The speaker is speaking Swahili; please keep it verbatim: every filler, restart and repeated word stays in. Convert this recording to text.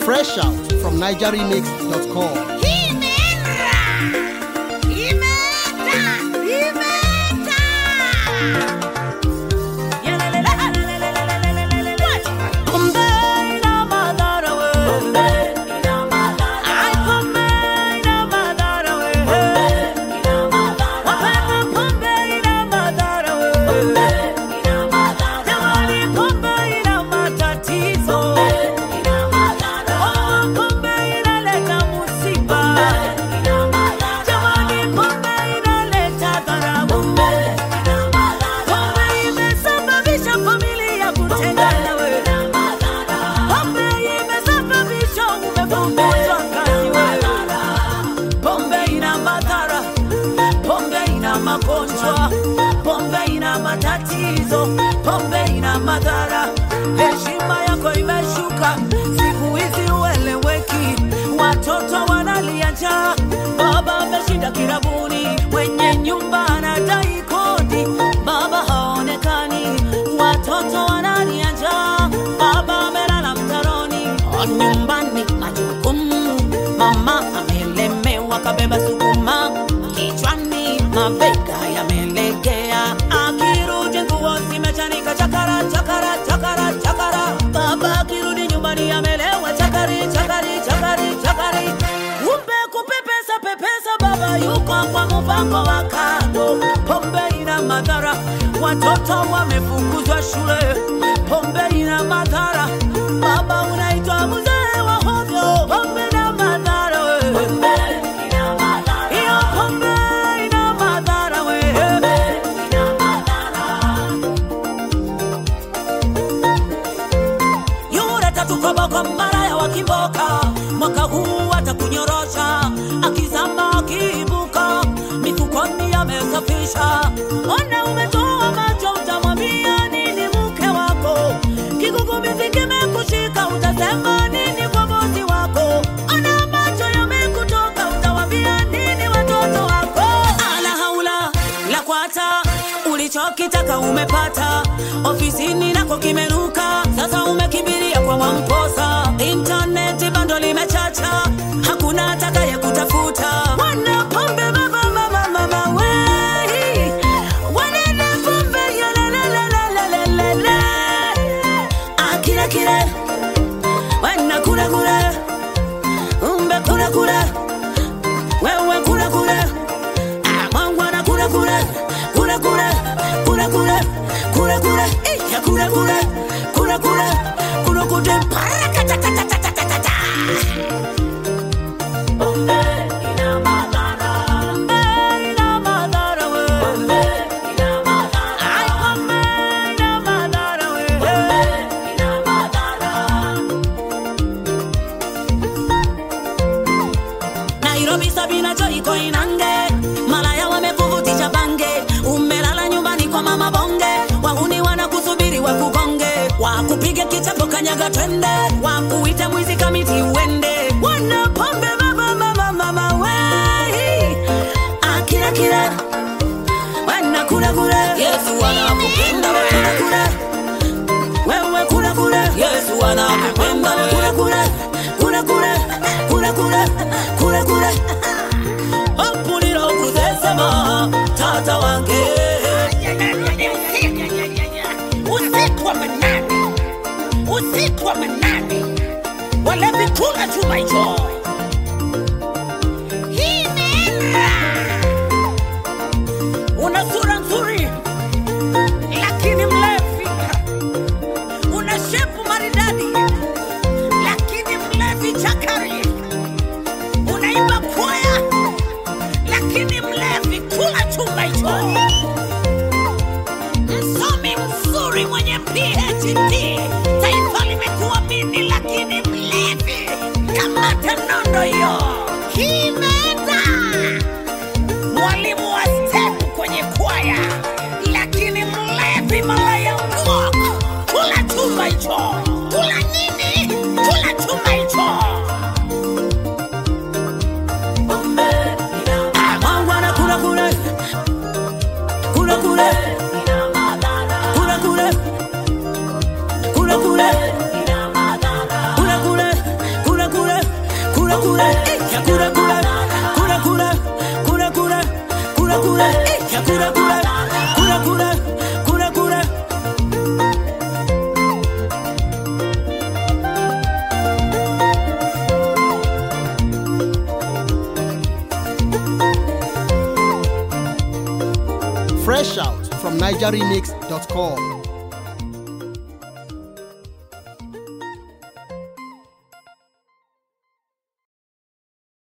Fresh out from niger remix dot com. Pombe ina matatizo, pombe ina madhara. Heshima yako imeshuka, siku hizi ueleweki. Watoto wanalia njaa, baba ameshinda kirabuni. Mwenye nyumba anadai kodi, baba haonekani. Watoto wanalia njaa, baba amelala mtaroni. Nyumbani majukumu, mama amelemewa kabeba sukuma. Kichwani mabega yamelegea, akirudi nguo zimechanika chakara chakara chakara chakara. Baba akirudi nyumbani amelewa chakari chakari chakari chakari. Kumbe kupepesa pepesa, baba yuko kwa mpango wa kando. Pombe ina madhara, watoto wamefukuzwa shule. Pombe ina madhara, baba unaitwa mzee wa hovyo. Pombe ina madhara we, pombe ina madhara, iyo pombe ina madhara we, pombe ina madhara. Yura tatu kwa kwa maraya wa kimboka, mwaka huu atakunyorosha. Akizama akiibuka, mifukoni amesafisha. Ona umetoa macho, utamwambia nini mke wako? Kigugumizi kimekushika, utasema nini kwa bosi wako? Ona macho yamekutoka, utawambia nini watoto wako? Ala haula la kwata, ulichokitaka umepata. Ofisini nako kimenuka, sasa umekimbilia kwa Mwamposa. Internet bando limechacha, hakuna atakaye kutafuta. Wana pombe mama mama mama we, wana pombe ya la la la la la la la. Akira kira, wana kula kula, umbe kula kula, wewe kula kula. Amangwana kula kula, kula kula, kula kula, kula kula, eh ya kula kula, kula kula, kula kula, paraka ta ta ta ta ta ta ta. Pombe ina madhara, pombe ina madhara we, pombe ina madhara. Ay pombe ina madhara we, pombe ina madhara. Nairobi Sabina Joy iko inange, malaya wamekuvutisha bange. Umelala nyumbani kwa mama bonge, wahuni wanakusubiri wakugonge. Wakupige kichapo kanyaga twende, wakuita mwizi kamiti uende. Wana pombe mama mama mama we, akira kira, wana kula kula. Yesu wanakupenda we, kula kula, wewe kula kula. Yesu wanakupenda we, kula kula, kula kula, kula kula, kula kula. Opulira ukuzesema tata wange. Usiku wa manane, usiku wa manane, walevi kula chuma hicho. Hii nena, una sura nzuri, lakini mlevi. Una shepu maridadi, lakini mlevi chakari. Unaimba kwaya, lakini mlevi kula chuma hicho. Msomi mzuri mwenye P H D, taifa limekuamini, lakini mlevi kama tanondo yo. Kimeta mwalimu wa step kwenye kwaya, lakini mlevi malaya ngok. Kula chuma hicho. Kula nini? Kula chuma hicho. Pombe ina madhara, kula kula, kula kula, ina madhara. Kula kula, kula kula, ina madhara. Kula kula, kula Fresh Out from Niger Remix dot com.